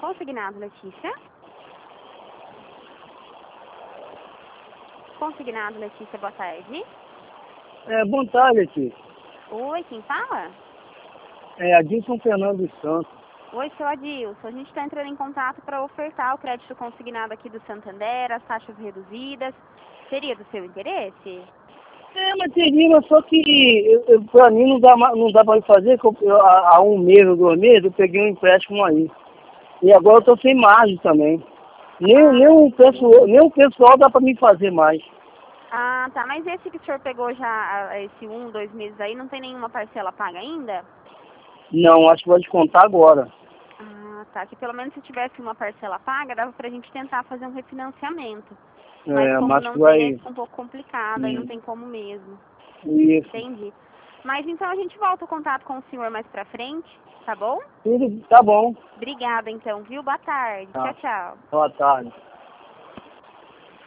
Consignado, Letícia. Consignado, Letícia, boa tarde. Boa tarde, Letícia. Oi, quem fala? Adilson Fernando dos Santos. Oi, seu Adilson. A gente está entrando em contato para ofertar o crédito consignado aqui do Santander, as taxas reduzidas. Seria do seu interesse? Mas teria, só que pra mim não dá pra fazer, porque há um mês ou 2 meses eu peguei um empréstimo aí. E agora eu tô sem margem também. Nem o pessoal dá pra me fazer mais. Ah, tá. Mas esse que o senhor pegou já, esse 1, 2 meses aí, não tem nenhuma parcela paga ainda? Não, acho que vai descontar agora. Ah, tá. Que pelo menos se tivesse uma parcela paga, dava pra gente tentar fazer um refinanciamento. Mas como Mas não que tem, aí vai... fica um pouco complicado, aí não tem como mesmo. Isso. Entendi. Mas então a gente volta o contato com o senhor mais pra frente, tá bom? Tudo tá bom. Obrigada então, viu? Boa tarde. Tá. Tchau, tchau. Boa tarde.